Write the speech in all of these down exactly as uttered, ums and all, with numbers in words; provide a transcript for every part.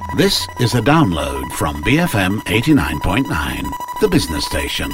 This is a download from B F M eighty-nine point nine, the business station.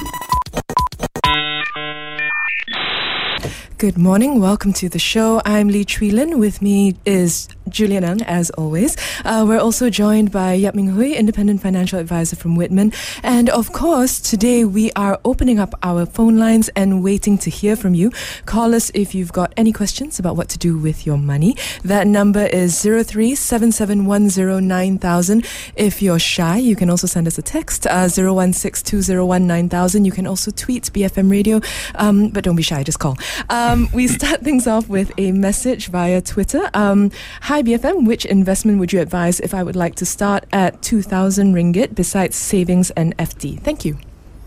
Good morning. Welcome to the show. I'm Lee Chui Lin. With me is Julian Ng, as always. Uh, we're also joined by Yap Ming Hui, independent financial advisor from Whitman. And of course, today we are opening up our phone lines and waiting to hear from you. Call us if you've got any questions about what to do with your money. That number is zero three seven seven one zero nine thousand. If you're shy, you can also send us a text, uh, zero one six two zero one nine thousand. You can also tweet B F M Radio, um, but don't be shy, just call. Um, we start things off with a message via Twitter. Um, Hi B F M, which investment would you advise if I would like to start at two thousand ringgit besides savings and F D? Thank you.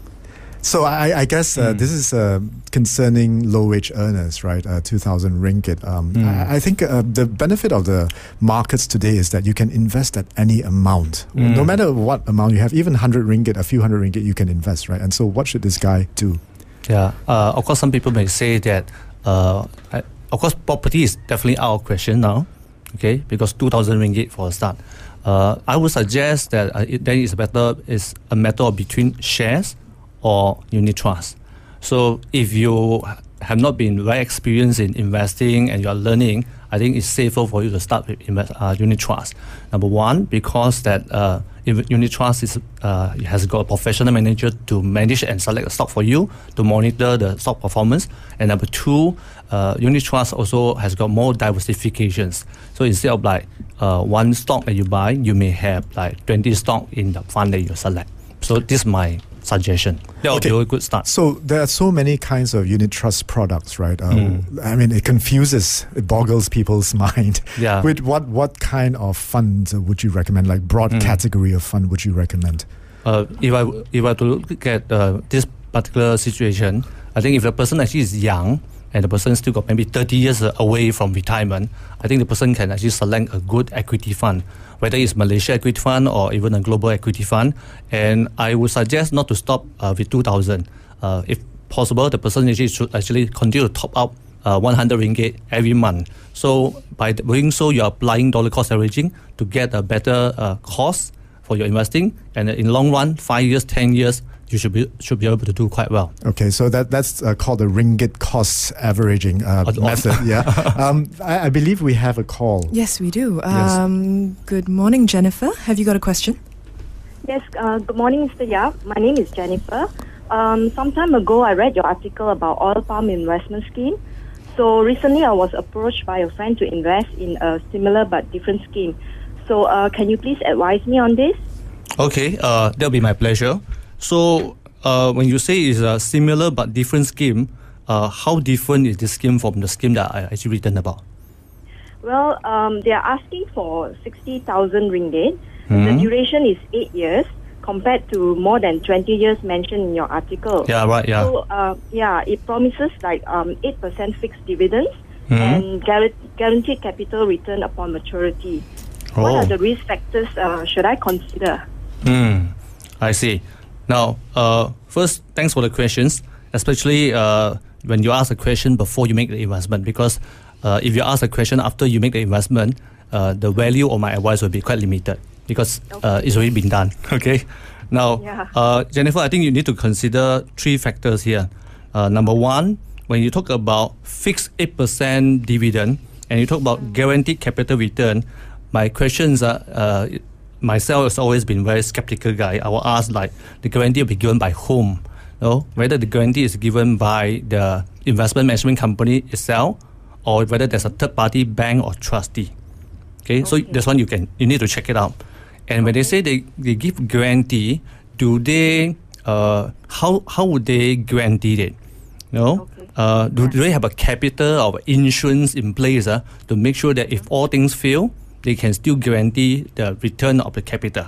So I, I guess uh, mm. this is uh, concerning low-wage earners, right? Uh, two thousand ringgit. Um, mm. I, I think uh, the benefit of the markets today is that you can invest at any amount. Mm. No matter what amount you have, even one hundred ringgit, a few hundred ringgit, you can invest, right? And so what should this guy do? Yeah, uh, of course, some people may say that, uh, I, of course, property is definitely out of question now, okay, because two thousand ringgit for a start. Uh, I would suggest that uh, it, then it's better, it's a matter of between shares or unit trust. So if you have not been very experienced in investing and you are learning, I think it's safer for you to start with invest, uh, unit trust. Number one, because that uh, unit trust is uh, it has got a professional manager to manage and select a stock for you, to monitor the stock performance. And number two, uh, unit trust also has got more diversifications. So instead of like uh, one stock that you buy, you may have like twenty stock in the fund that you select. So this is my suggestion. That would okay. be a good start. So there are so many kinds of unit trust products, right? Uh, mm. I mean, it confuses, it boggles people's mind. Yeah. With what what kind of fund would you recommend? Like broad mm. category of fund would you recommend? Uh, if I if I to look at uh, this particular situation, I think if a person actually is young and the person still got maybe thirty years away from retirement, I think the person can actually select a good equity fund, whether it's Malaysia equity fund or even a global equity fund. And I would suggest not to stop uh, with two thousand. Uh, if possible, the person actually should actually continue to top up uh, one hundred ringgit every month. So by doing so, you're applying dollar cost averaging to get a better uh, cost for your investing. And in the long run, five years, ten years, you should be should be able to do quite well. Okay, so that that's uh, called the ringgit cost averaging uh, method. Yeah, um, I, I believe we have a call. Yes, we do. Um, yes. Good morning, Jennifer. Have you got a question? Yes. Uh, good morning, Mister Yap. My name is Jennifer. Um, some time ago, I read your article about oil palm investment scheme. So recently, I was approached by a friend to invest in a similar but different scheme. So uh, can you please advise me on this? Okay, uh, that'll be my pleasure. So, uh, when you say it's a similar but different scheme, uh, how different is this scheme from the scheme that I actually written about? Well, um, they are asking for sixty thousand ringgit. Mm-hmm. The duration is eight years compared to more than twenty years mentioned in your article. Yeah, right, yeah. So, uh, yeah, it promises like um, eight percent fixed dividends mm-hmm. and guar- guaranteed capital return upon maturity. Oh. What are the risk factors uh, should I consider? Hmm, I see. Now, uh, first, thanks for the questions, especially uh, when you ask a question before you make the investment, because uh, if you ask a question after you make the investment, uh, the value of my advice will be quite limited because okay. uh, it's already been done. Okay. Now, yeah. uh, Jennifer, I think you need to consider three factors here. Uh, number one, when you talk about fixed eight percent dividend and you talk about mm-hmm. guaranteed capital return, my questions are... Uh, Myself has always been a very skeptical guy. I will ask like the guarantee will be given by whom? You know, whether the guarantee is given by the investment management company itself or whether there's a third party bank or trustee. Okay, okay. So this one you can you need to check it out. And okay. when they say they, they give guarantee, do they uh how how would they guarantee it? You know? Okay. Uh do, do they have a capital or insurance in place uh, to make sure that if all things fail, they can still guarantee the return of the capital.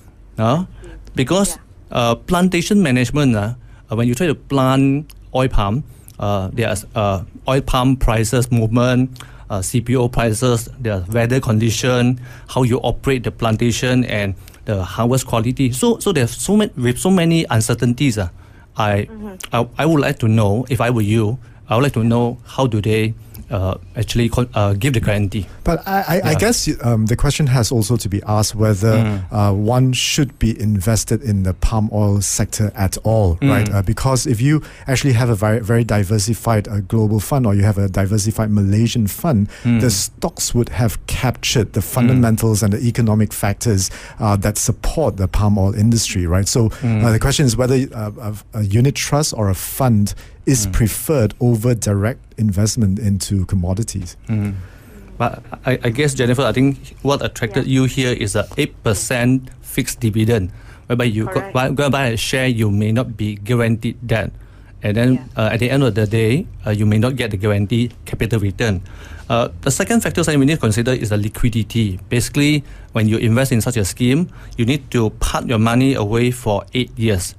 Uh, because yeah. uh, plantation management, uh, uh, when you try to plant oil palm, uh, there's uh, oil palm prices movement, uh, C P O prices, the weather condition, how you operate the plantation and the harvest quality. So so there's so many, with so many uncertainties, uh, I, mm-hmm. I I would like to know, if I were you, I would like to know how do they uh, actually con- uh, give the guarantee. But I, I, Yeah. I guess um, the question has also to be asked whether Mm. uh, one should be invested in the palm oil sector at all, Mm. right? Uh, because if you actually have a very, very diversified uh, global fund, or you have a diversified Malaysian fund, Mm. the stocks would have captured the fundamentals and the economic factors uh, that support the palm oil industry, right? So Mm. uh, the question is whether uh, a, a unit trust or a fund is Mm. preferred over direct investment into commodities. Mm. But I, I guess, Jennifer, I think what attracted Yeah. you here is a eight percent fixed dividend, whereby you go, Correct. buy, go and buy a share, you may not be guaranteed that. And then Yeah. uh, at the end of the day, uh, you may not get the guaranteed capital return. Uh, the second factor that we need to consider is the liquidity. Basically, when you invest in such a scheme, you need to park your money away for eight years.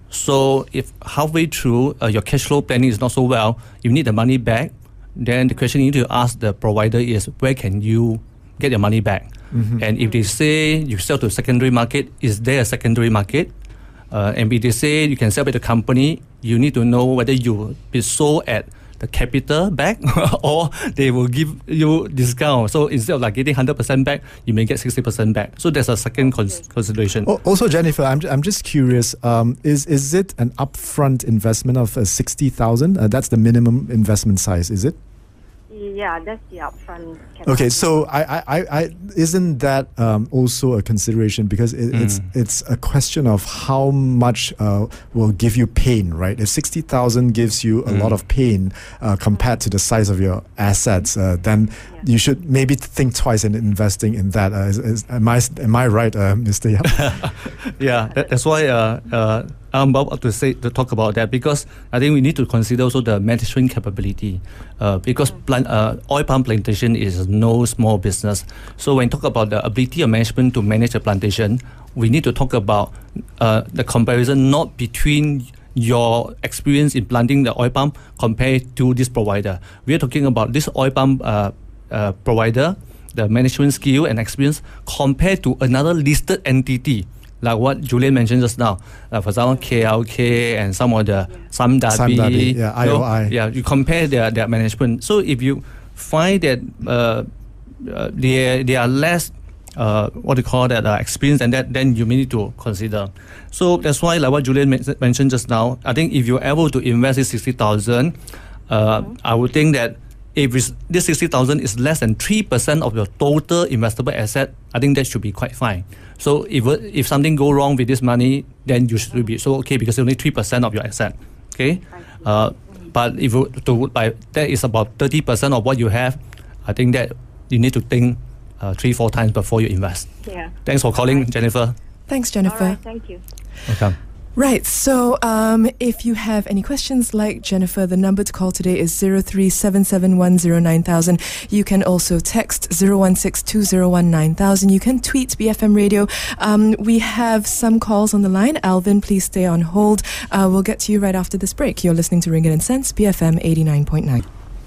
So if halfway through uh, your cash flow planning is not so well, you need the money back, then the question you need to ask the provider is, where can you get your money back? Mhm. And if they say you sell to secondary market, is there a secondary market? Uh, and if they say you can sell it to company, you need to know whether you be sold at the capital back or they will give you discount. So instead of like getting one hundred percent back, you may get sixty percent back. So there's a second cons- consideration. Al- Also, Jennifer, I'm, I'm just curious. Um, is is it an upfront investment of uh, sixty thousand? Uh, that's the minimum investment size, is it? Yeah, that's the upfront. Okay, so I, I, I, I isn't that um, also a consideration, because it, it's Mm. it's a question of how much uh, will give you pain, right? If sixty thousand gives you a Mm. lot of pain uh, compared to the size of your assets, uh, then Yeah. you should maybe think twice in investing in that. Uh, is, is, am I am I right, uh, Mister Yap? Yeah, that, that's why uh, uh, I'm about to say to talk about that, because I think we need to consider also the management capability. Uh, because plant, uh, oil palm plantation is no small business. So when we talk about the ability of management to manage a plantation, we need to talk about uh, the comparison not between your experience in planting the oil palm compared to this provider. We are talking about this oil palm uh, uh, provider, the management skill and experience compared to another listed entity, like what Julian mentioned just now. Uh, for example, K L K and some of the Samdabi. Samdabi, yeah, I O I. You know, yeah, you compare their, their management. So if you find that uh, uh, they, they are less uh, what do you call that, uh, experience, and that, then you may need to consider. So that's why, like what Julian men- mentioned just now, I think if you're able to invest this sixty thousand, uh, mm-hmm. I would think that if it's, this sixty thousand is less than three percent of your total investable asset, I think that should be quite fine. So if if something go wrong with this money, then you should be so okay, because it's only three percent of your asset. Okay, uh, but if you, to by that is about thirty percent of what you have, I think that you need to think uh, three four times before you invest. Yeah. Thanks for calling, Right. Jennifer. Thanks, All Jennifer. right, thank you. Okay. Right, so um, if you have any questions like Jennifer, the number to call today is zero three seven seven one zero nine thousand. You can also text zero one six two zero one nine thousand. You can tweet B F M Radio. Um, we have some calls on the line. Alvin, please stay on hold. Uh, we'll get to you right after this break. You're listening to Ringgit and Cents, B F M eighty-nine point nine.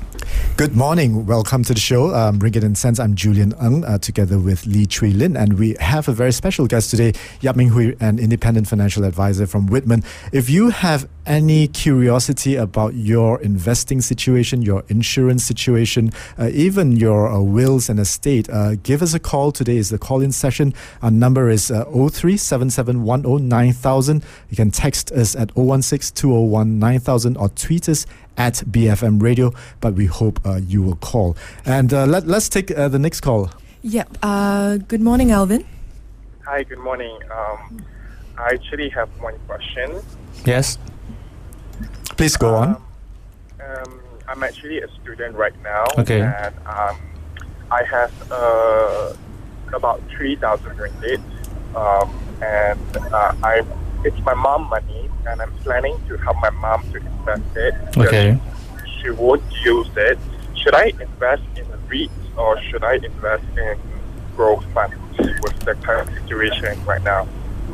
Good morning. Welcome to the show. Um, Ringgit and Cents. I'm Julian Ng, uh, together with Lee Chui Lin, and we have a very special guest today, Yap Ming Hui, an independent financial advisor from Whitman. If you have any curiosity about your investing situation, your insurance situation, uh, even your uh, wills and estate, uh, give us a call. Today is the call-in session. Our number is uh, zero three seven seven one zero nine thousand. You can text us at zero one six two zero one nine thousand or tweet us at B F M Radio, but we hope uh, you will call. And uh, let, let's take uh, the next call. Yep. Uh, good morning, Alvin. Hi, good morning. Um, I actually have one question. Yes. Please go on. Um, um, I'm actually a student right now, Okay. and um, I have uh, about three thousand ringgit, um, and uh, I it's my mom money, and I'm planning to help my mom to invest it. because Okay. She won't use it. Should I invest in a REIT or should I invest in growth funds with the current situation right now?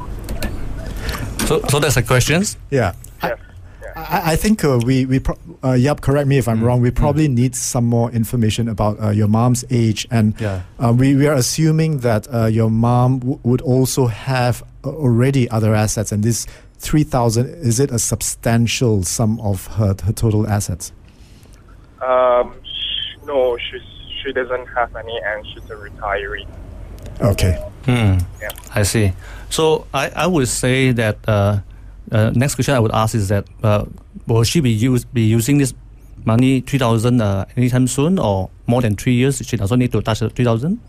So, so that's the questions. Yeah. Yes. Yeah. I, I think uh, we, we pro- uh, Yap, correct me if I'm Mm, wrong, we probably need some more information about uh, your mom's age. And Yeah. uh, we, we are assuming that uh, your mom w- would also have uh, already other assets. And this three thousand, is it a substantial sum of her, her total assets? Um, sh- no, she's she doesn't have any, and she's a retiree. Okay. Hmm. Yeah. I see. So I, I would say that uh, uh, next question I would ask is that uh, will she be use be using this money three thousand uh, anytime soon, or more than three years she doesn't need to touch the three thousand?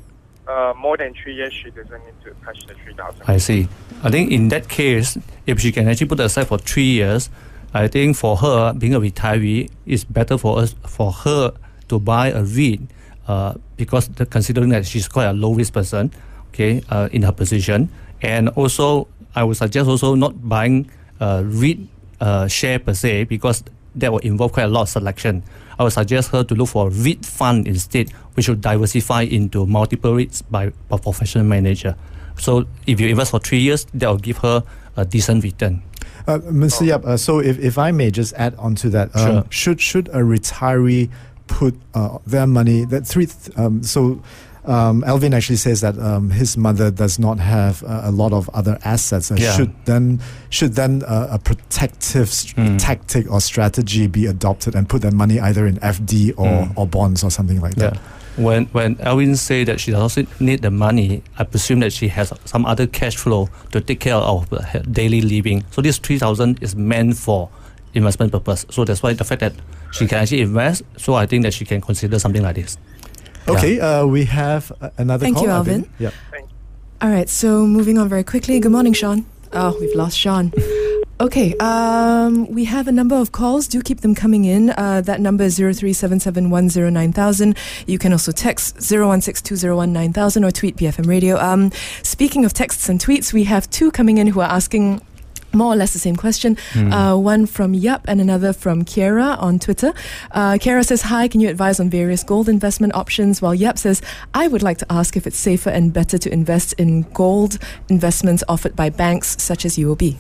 Uh, more than three years, she doesn't need to touch the three thousand. I see. I think in that case, if she can actually put aside for three years, I think for her being a retiree, it's better for us for her to buy a REIT, uh, because the, considering that she's quite a low risk person, okay, uh, in her position, and also I would suggest also not buying a REIT uh, share per se, because that will involve quite a lot of selection. I would suggest her to look for a REIT fund instead, which will diversify into multiple REITs by a professional manager. So if you invest for three years, that will give her a decent return. Uh, Mister Yap, uh, so if, if I may just add on to that, um, Sure. should should a retiree put uh, their money, that three, th- um, so um, Alvin actually says that um, his mother does not have uh, a lot of other assets. Uh, Yeah. Should then should then uh, a protective st- Mm. tactic or strategy be adopted and put their money either in F D or, Mm. or bonds or something like Yeah. that? When when Alvin say that she doesn't need the money, I presume that she has some other cash flow to take care of her daily living. So this three thousand is meant for investment purpose. So that's why the fact that she can actually invest. So I think that she can consider something like this. Okay, uh, we have uh, another Thank call. you, Alvin. Yeah. All right, so moving on very quickly. Good morning, Sean. Oh, we've lost Sean. Okay, um, we have a number of calls. Do keep them coming in. Uh, that number is zero three seven seven one zero nine thousand. You can also text zero one six two zero one nine thousand or tweet B F M Radio. Um, speaking of texts and tweets, we have two coming in who are asking more or less the same question. Mm. Uh, one from Yup and another from Kiera on Twitter. Uh, Kiera says, hi, can you advise on various gold investment options? While Yup says, I would like to ask if it's safer and better to invest in gold investments offered by banks such as U O B.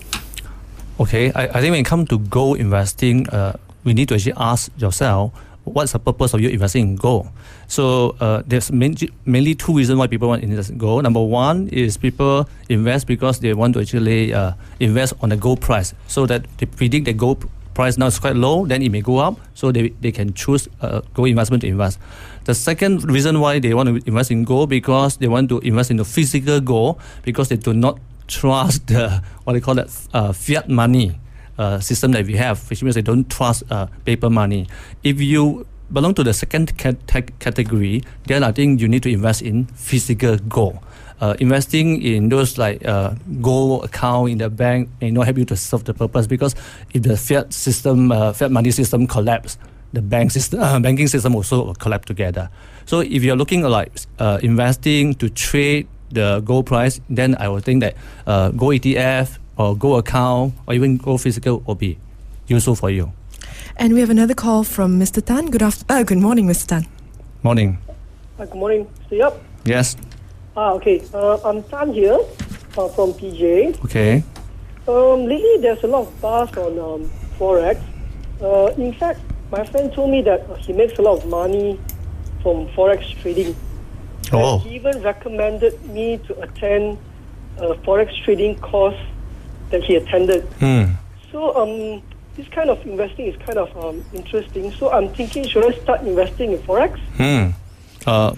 Okay, I, I think when it comes to gold investing, uh, we need to actually ask yourself, what's the purpose of you investing in gold? So uh, there's main, mainly two reasons why people want to invest in gold. Number one is people invest because they want to actually uh, invest on the gold price, so that they predict the gold price now is quite low, then it may go up, so they, they can choose uh, gold investment to invest. The second reason why they want to invest in gold, because they want to invest in the physical gold, because they do not trust the, what they call that, uh, fiat money uh, system that we have, which means they don't trust uh, paper money. If you belong to the second cat- category, then I think you need to invest in physical gold. Uh, investing in those like uh, gold account in the bank may not help you to serve the purpose, because if the fiat system, uh, fiat money system collapse, the bank system, uh, banking system also will collapse together. So if you're looking at like uh, investing to trade the gold price, then I would think that uh, gold E T F or gold account or even gold physical will be useful for you. And we have another call from Mister Tan. Good after- uh, Good morning, Mister Tan. Morning. Hi, good morning, Mister Yap. Yes. Ah, okay. Uh, I'm Tan here uh, from P J. Okay. Um, lately, there's a lot of buzz on um, Forex. Uh, in fact, my friend told me that uh, he makes a lot of money from Forex trading. Oh. And he even recommended me to attend a Forex trading course that he attended. Hmm. So, um, this kind of investing is kind of um, interesting. So, I'm thinking, should I start investing in Forex? Hmm. Uh,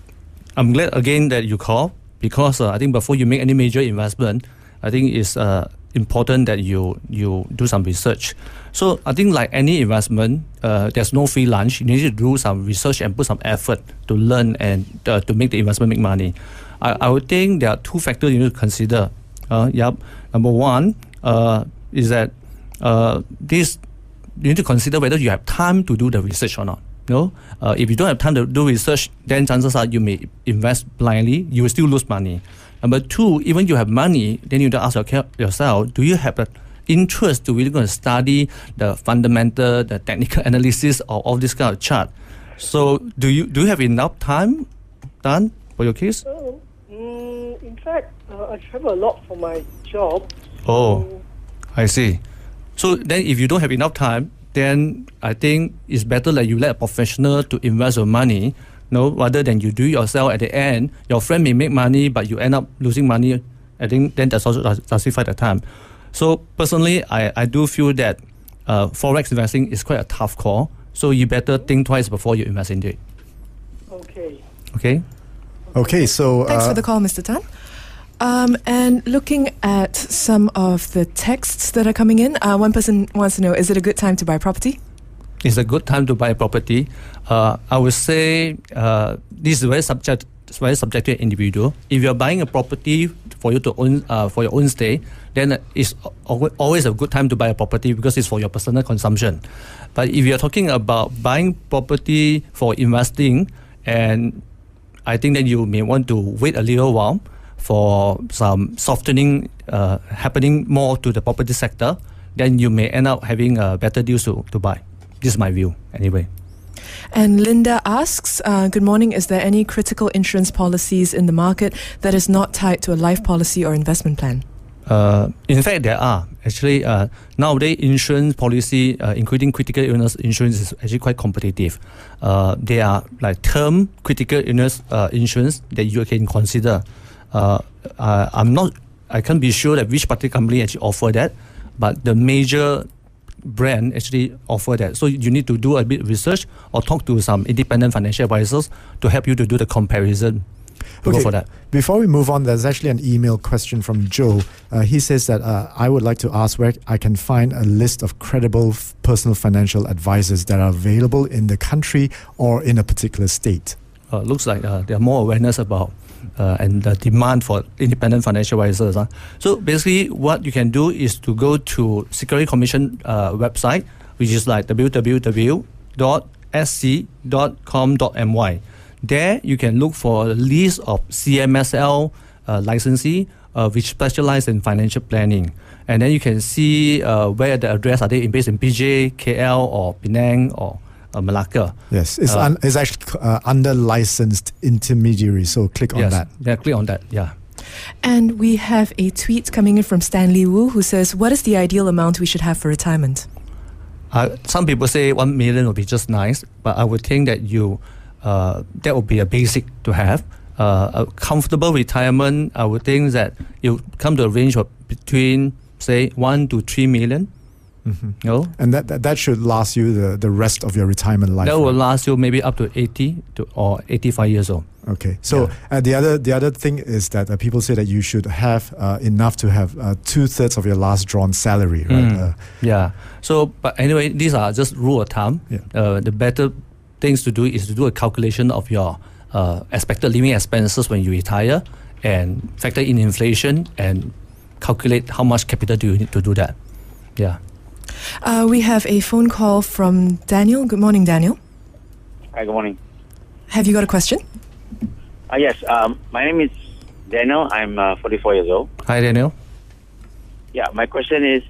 I'm glad again that you call, because uh, I think before you make any major investment, I think it's uh, important that you you do some research. So I think like any investment, uh, there's no free lunch. You need to do some research and put some effort to learn and uh, to make the investment make money. I, I would think there are two factors you need to consider. Uh, yep. Number one uh, is that uh, this you need to consider whether you have time to do the research or not. You know, uh, if you don't have time to do research, then chances are you may invest blindly. You will still lose money. Number two, even you have money, then you need to ask your, yourself, do you have the interest to really go and study the fundamental, the technical analysis of all this kind of chart? So do you do you have enough time, Dan, for your case? Uh, mm, in fact, uh, I travel a lot for my job. Oh, So, I see. So then if you don't have enough time, then I think it's better that you let a professional to invest your money, no, rather than you do it yourself. At the end, your friend may make money, but you end up losing money. I think then that's also justify the time. So personally, I, I do feel that uh, Forex investing is quite a tough call. So you better think twice before you invest into it. Okay. Okay? Okay, so Thanks uh, for the call, Mister Tan. Um, and looking at some of the texts that are coming in, uh, one person wants to know, is it a good time to buy property? It's a good time to buy a property. Uh, I would say uh, this is very subject, it's very subjective individual. If you're buying a property for you to own, uh, for your own stay, then it's al- always a good time to buy a property because it's for your personal consumption. But if you're talking about buying property for investing, and I think that you may want to wait a little while for some softening uh, happening more to the property sector, then you may end up having uh, better deals to, to buy. This is my view, anyway. And Linda asks, uh, good morning, is there any critical insurance policies in the market that is not tied to a life policy or investment plan? Uh, in fact, there are. Actually, uh, nowadays, insurance policy, uh, including critical illness insurance, is actually quite competitive. Uh, there are like term critical illness uh, insurance that you can consider. Uh, uh, I'm not, I can't be sure that which particular company actually offer that, but the major brand actually offer that. So you need to do a bit of research or talk to some independent financial advisors to help you to do the comparison. To okay, go for that. Before we move on, there's actually an email question from Joe. Uh, he says that uh, I would like to ask where I can find a list of credible f- personal financial advisors that are available in the country or in a particular state. Uh, looks like uh, there are more awareness about uh, and the demand for independent financial advisors. Huh? So basically, what you can do is to go to Security Commission uh, website, which is like w w w dot s c dot com dot m y. There, you can look for a list of C M S L uh, licensee uh, which specialize in financial planning. And then you can see uh, where the address are they based in P J, K L, or Penang, or uh, Malacca. Yes, it's, Uh, un- it's actually uh, under licensed intermediary, so click on yes, that. yeah, click on that, yeah. And we have a tweet coming in from Stanley Wu who says, what is the ideal amount we should have for retirement? Uh, some people say one million would be just nice, but I would think that you uh, that would be a basic to have. Uh, a comfortable retirement, I would think that you come to a range of between, say, one to three million. Mm-hmm. You know? And that, that that should last you the, the rest of your retirement life. That will right? last you maybe up to eighty to or eighty-five years old. Okay, so Yeah. uh, the other the other thing is that uh, people say that you should have uh, enough to have uh, two thirds of your last drawn salary, right? Mm. Uh, Yeah. So, but anyway, these are just rule of thumb. Yeah. Uh, the better things to do is to do a calculation of your uh, expected living expenses when you retire, and factor in inflation and calculate how much capital do you need to do that. Yeah. Uh, we have a phone call from Daniel. Good morning, Daniel. Hi, good morning. Have you got a question? Uh, yes, um, my name is Daniel. I'm uh, forty-four years old. Hi, Daniel. Yeah, my question is.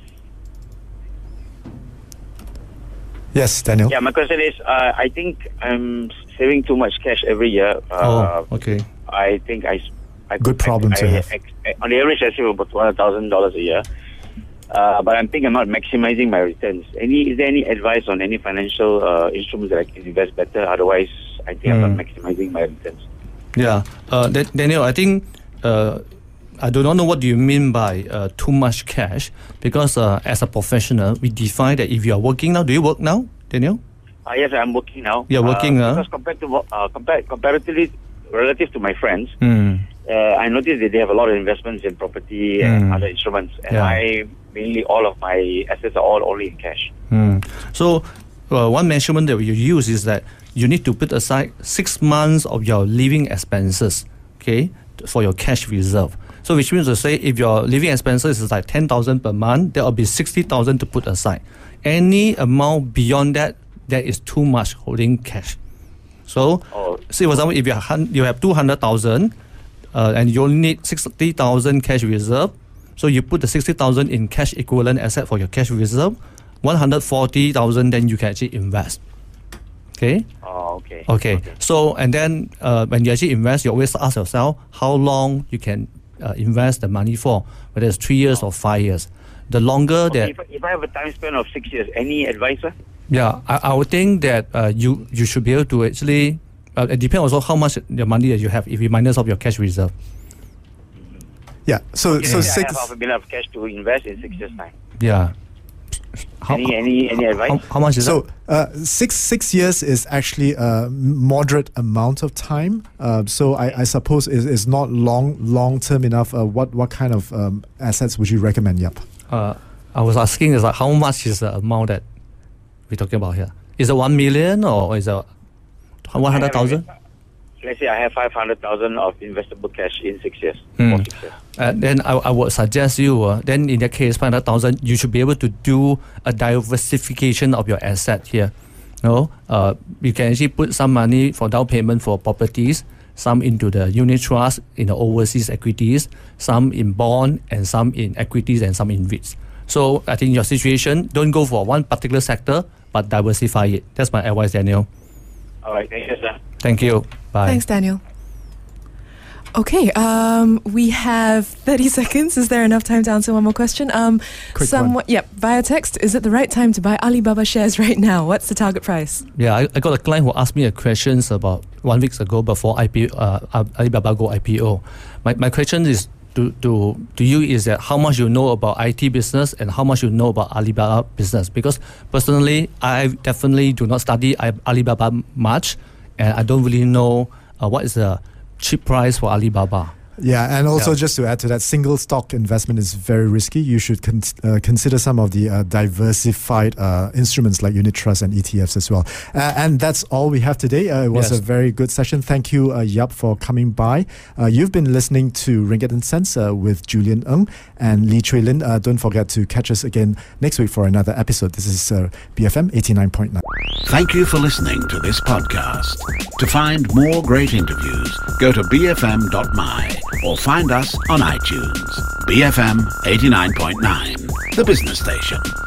yes, Daniel. Yeah, my question is. Uh, I think I'm saving too much cash every year. Uh, oh, okay. I think I. I Good problem I, to I, have. I, on the average, I save about two hundred thousand dollars a year. Uh, but I'm thinking I'm not maximizing my returns. Any is there any advice on any financial uh, instruments that I can invest better? Otherwise, I think I'm Mm. not maximizing my returns. Yeah. Uh, Da- Daniel, I think uh, I do not know what do you mean by uh, too much cash, because uh, as a professional, we define that if you are working now, do you work now, Daniel? Uh, yes, I'm working now. You're working, uh, huh? Because compared to wo- uh, compared comparatively relative to my friends, Mm. uh, I noticed that they have a lot of investments in property and Mm. other instruments, and Yeah. I mainly all of my assets are all only in cash. Mm. So, uh, one measurement that you use is that you need to put aside six months of your living expenses, okay, for your cash reserve. So, which means to say, if your living expenses is like ten thousand per month, there will be sixty thousand to put aside. Any amount beyond that, that is too much holding cash. So, Oh. say for example, if you have you have two hundred thousand, uh, and you only need sixty thousand cash reserve, so you put the sixty thousand in cash equivalent asset for your cash reserve, one hundred forty thousand, then you can actually invest. Okay. Oh, okay. Okay. So and then uh, when you actually invest, you always ask yourself how long you can uh, invest the money for, whether it's three years or five years. The longer Okay, that if, if I have a time span of six years, any advice, sir? yeah, I, I would think that uh, you you should be able to actually. Uh, it depends also how much the money that you have. If you minus off your cash reserve. Yeah. So Okay, so I six. have half a million of cash to invest in six years' time. Yeah. How, any any any advice? how, how much is So that? uh, six six years is actually a moderate amount of time. Uh, so I, I suppose is is not long long term enough. Uh, what what kind of um, assets would you recommend? Yep. Uh, I was asking is like how much is the amount that we're talking about here? Is it one million or is it one hundred thousand? Let's say I have five hundred thousand of investable cash in six years. Hmm. For six years. Uh, then I, I would suggest you, uh, then in that case, five hundred thousand, you should be able to do a diversification of your asset here. No, uh, you can actually put some money for down payment for properties, some into the unit trust, in the overseas equities, some in bond, and some in equities, and some in REITs. So I think your situation, don't go for one particular sector, but diversify it. That's my advice, Daniel. All right, thank you, sir. Thank you. Bye. Thanks, Daniel. Okay, um, we have thirty seconds. Is there enough time to answer one more question? Um, Quick somewhat, one. Yep, via text. Is it the right time to buy Alibaba shares right now? What's the target price? Yeah, I, I got a client who asked me a question about one week ago before I P O, uh, Alibaba Go I P O. My, my question is to, to, to you is that how much you know about I T business and how much you know about Alibaba business? Because personally, I definitely do not study Alibaba much, and I don't really know uh, what is the cheap price for Alibaba. Yeah, and also Yeah. just to add to that, single stock investment is very risky. You should con- uh, consider some of the uh, diversified uh, instruments like unit trust and E T Fs as well. Uh, and that's all we have today. Uh, it was Yes. a very good session. Thank you, uh, Yap, for coming by. Uh, you've been listening to Ringgit and Cents uh, with Julian Ng and Lee Chui Lin. Uh, don't forget to catch us again next week for another episode. This is uh, B F M eighty-nine point nine. Thank you for listening to this podcast. To find more great interviews, go to b f m dot m y or find us on iTunes. B F M eighty-nine point nine, the business station.